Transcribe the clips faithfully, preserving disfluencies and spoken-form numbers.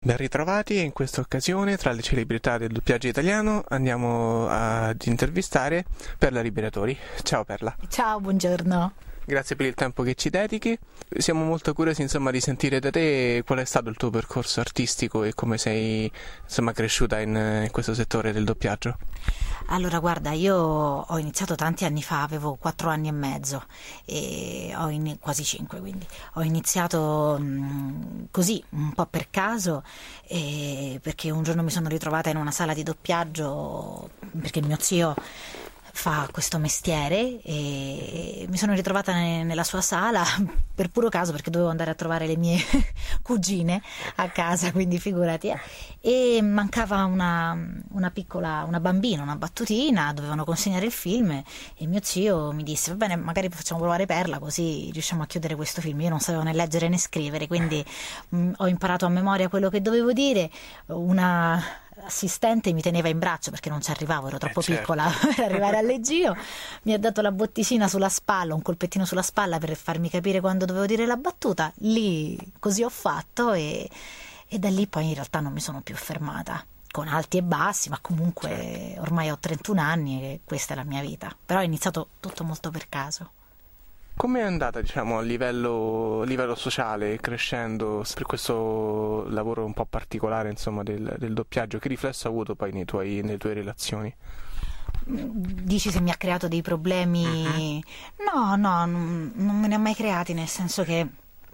Ben ritrovati, e in questa occasione tra le celebrità del doppiaggio italiano andiamo ad intervistare Perla Liberatori. Ciao Perla. Ciao, buongiorno. Grazie per il tempo che ci dedichi. Siamo molto curiosi insomma di sentire da te qual è stato il tuo percorso artistico e come sei insomma cresciuta in, in questo settore del doppiaggio. Allora, guarda, io ho iniziato tanti anni fa, avevo quattro anni e mezzo, e ho in, quasi cinque, quindi ho iniziato mh, così, un po' per caso, e perché un giorno mi sono ritrovata in una sala di doppiaggio, perché mio zio fa questo mestiere, e mi sono ritrovata ne- nella sua sala per puro caso, perché dovevo andare a trovare le mie cugine a casa, quindi figurati, eh. E mancava una, una piccola, una bambina, una battutina, dovevano consegnare il film e mio zio mi disse: va bene, magari facciamo provare Perla così riusciamo a chiudere questo film. Io non sapevo né leggere né scrivere, quindi mh, ho imparato a memoria quello che dovevo dire. Una assistente mi teneva in braccio perché non ci arrivavo, ero troppo eh certo. piccola per arrivare al leggio, mi ha dato la botticina sulla spalla, un colpettino sulla spalla per farmi capire quando dovevo dire la battuta. Lì così ho fatto, e, e da lì poi in realtà non mi sono più fermata, con alti e bassi, ma comunque certo. Ormai ho trentuno anni e questa è la mia vita, però è iniziato tutto molto per caso. Come è andata, diciamo, a livello, a livello sociale, crescendo per questo lavoro un po' particolare, insomma, del, del doppiaggio? Che riflesso ha avuto poi nei tuoi, nelle tue relazioni? Dici se mi ha creato dei problemi? No, no, non, non me ne ha mai creati, nel senso che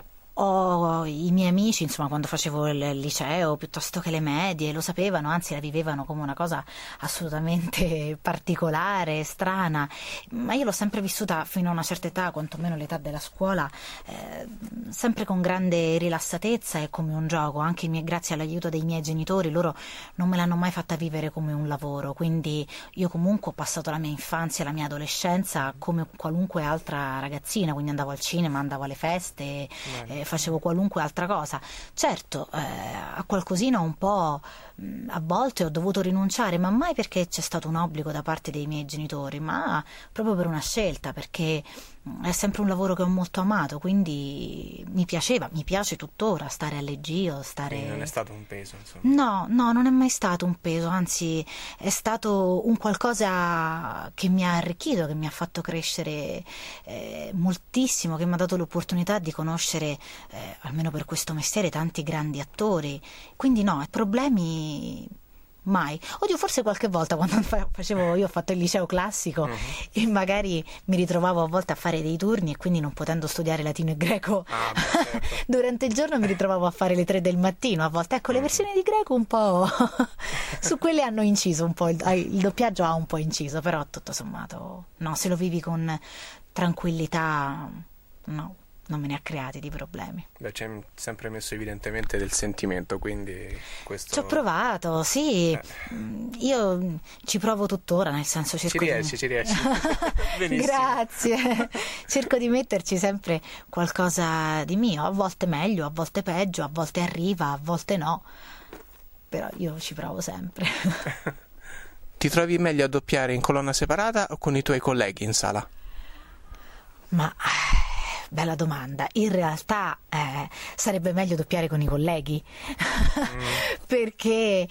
ho i miei amici, insomma, quando facevo il liceo piuttosto che le medie, lo sapevano, anzi la vivevano come una cosa assolutamente particolare, strana, ma io l'ho sempre vissuta fino a una certa età, quantomeno l'età della scuola, eh, sempre con grande rilassatezza e come un gioco. Anche mie, grazie all'aiuto dei miei genitori, loro non me l'hanno mai fatta vivere come un lavoro, quindi io comunque ho passato la mia infanzia e la mia adolescenza come qualunque altra ragazzina, quindi andavo al cinema, andavo alle feste, eh, facevo qualunque altra cosa. Certo, eh, a qualcosina un po' mh, a volte ho dovuto rinunciare, ma mai perché c'è stato un obbligo da parte dei miei genitori, ma proprio per una scelta, perché mh, è sempre un lavoro che ho molto amato, quindi mi piaceva, mi piace tuttora stare al leggio, stare... Quindi non è stato un peso, insomma. No, no, non è mai stato un peso, anzi è stato un qualcosa che mi ha arricchito, che mi ha fatto crescere eh, moltissimo, che mi ha dato l'opportunità di conoscere, eh, almeno per questo mestiere, tanti grandi attori. Quindi no, problemi mai. Oddio, forse qualche volta quando facevo, io ho fatto il liceo classico, uh-huh. e magari mi ritrovavo a volte a fare dei turni, e quindi non potendo studiare latino e greco ah, beh, certo. durante il giorno mi ritrovavo a fare le tre del mattino a volte. Ecco, le versioni di greco un po' su quelle hanno inciso un po', il, il doppiaggio ha un po' inciso, però tutto sommato no, se lo vivi con tranquillità, no, non me ne ha creati di problemi. Beh, c'è sempre messo evidentemente del sentimento, quindi questo... Ci ho provato, sì, eh. Io ci provo tuttora, nel senso cerco ci riesci, di... ci riesci. Benissimo. Grazie, cerco di metterci sempre qualcosa di mio, a volte meglio, a volte peggio, a volte arriva, a volte no, però io ci provo sempre. Ti trovi meglio a doppiare in colonna separata o con i tuoi colleghi in sala? Ma... bella domanda. In realtà eh, sarebbe meglio doppiare con i colleghi, mm. perché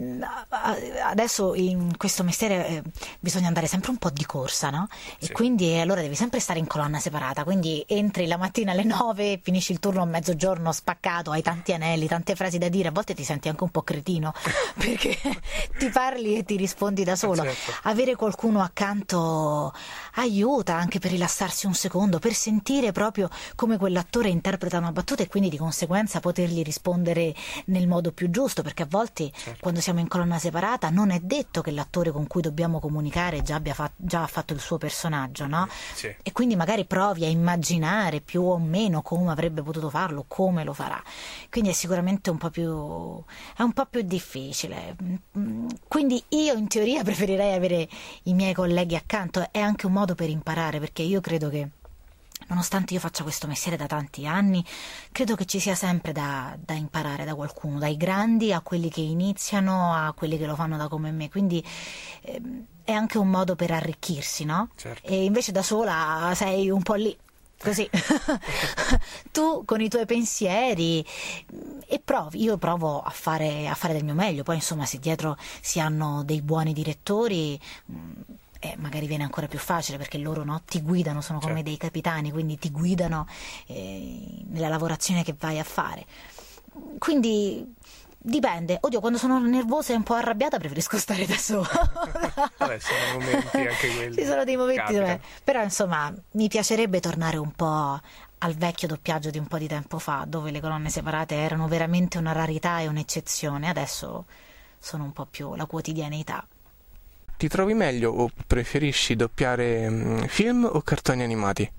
adesso in questo mestiere eh, bisogna andare sempre un po' di corsa, no? Sì. E quindi allora devi sempre stare in colonna separata, quindi entri la mattina alle nove, finisci il turno a mezzogiorno spaccato, hai tanti anelli, tante frasi da dire, a volte ti senti anche un po' cretino perché ti parli e ti rispondi da solo. Certo. Avere qualcuno accanto aiuta anche per rilassarsi un secondo, per sentire proprio come quell'attore interpreta una battuta e quindi di conseguenza potergli rispondere nel modo più giusto, perché a volte certo. quando siamo in colonna separata non è detto che l'attore con cui dobbiamo comunicare già abbia fatto, già ha fatto il suo personaggio, no? Sì. E quindi magari provi a immaginare più o meno come avrebbe potuto farlo, come lo farà, quindi è sicuramente un po' più è un po' più difficile. Quindi io in teoria preferirei avere i miei colleghi accanto, è anche un modo per imparare, perché io credo che nonostante io faccia questo mestiere da tanti anni, credo che ci sia sempre da, da imparare da qualcuno, dai grandi a quelli che iniziano a quelli che lo fanno da come me, quindi ehm, è anche un modo per arricchirsi, no? Certo. E invece da sola sei un po' lì così. Tu con i tuoi pensieri e provi, io provo a fare, a fare del mio meglio, poi insomma se dietro si hanno dei buoni direttori eh, magari viene ancora più facile, perché loro, no, ti guidano, sono come certo. dei capitani, quindi ti guidano eh, nella lavorazione che vai a fare, quindi dipende. Oddio, quando sono nervosa e un po' arrabbiata preferisco stare da sola. Vabbè, sono momenti anche quelli. Ci sono dei momenti Capita. dove... Però insomma mi piacerebbe tornare un po' al vecchio doppiaggio di un po' di tempo fa, dove le colonne separate erano veramente una rarità e un'eccezione. Adesso sono un po' più la quotidianità. Ti trovi meglio o preferisci doppiare mm, film o cartoni animati?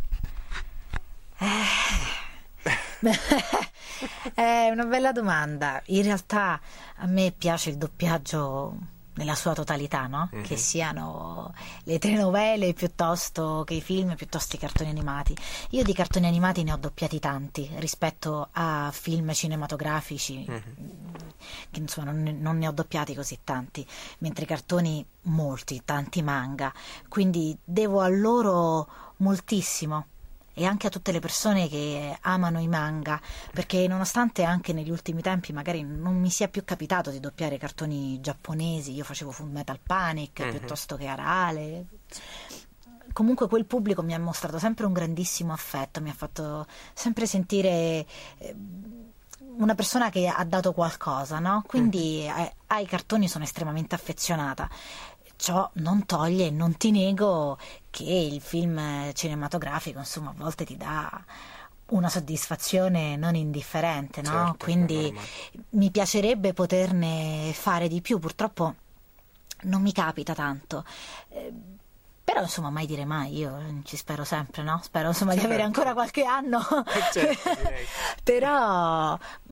È una bella domanda. In realtà a me piace il doppiaggio nella sua totalità, no? Mm-hmm. Che siano le telenovele piuttosto che i film, piuttosto i cartoni animati. Io di cartoni animati ne ho doppiati tanti rispetto a film cinematografici, mm-hmm. che insomma non ne, non ne ho doppiati così tanti, mentre i cartoni molti, tanti manga, quindi devo a loro moltissimo. E anche a tutte le persone che amano i manga, perché nonostante anche negli ultimi tempi magari non mi sia più capitato di doppiare cartoni giapponesi, io facevo Full Metal Panic, mm-hmm. piuttosto che Arale, comunque quel pubblico mi ha mostrato sempre un grandissimo affetto, mi ha fatto sempre sentire una persona che ha dato qualcosa, no? Quindi mm-hmm. ai cartoni sono estremamente affezionata. Ciò non toglie, non ti nego che il film cinematografico insomma a volte ti dà una soddisfazione non indifferente, no? Certo, quindi mi piacerebbe poterne fare di più, purtroppo non mi capita tanto, eh, però insomma mai dire mai, io ci spero sempre, no? Spero insomma certo. di avere ancora qualche anno. Certo, però